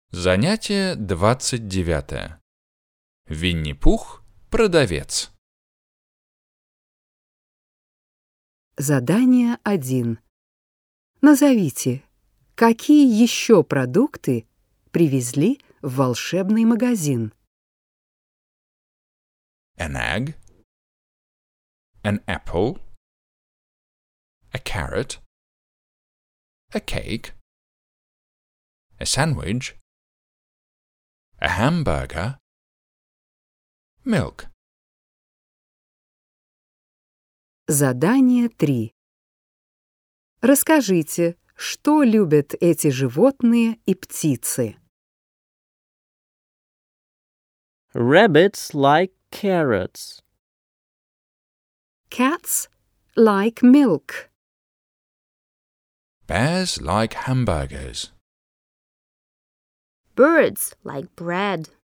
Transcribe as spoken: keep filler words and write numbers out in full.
Занятие двадцать девятое. Винни-Пух – продавец. Задание один. Назовите, какие еще продукты привезли в волшебный магазин? An egg, an apple, a carrot, a cake, a sandwich, a hamburger, milk. Задание три. Расскажите, что любят эти животные и птицы. Rabbits like carrots. Cats like milk. Bears like hamburgers. Birds like bread.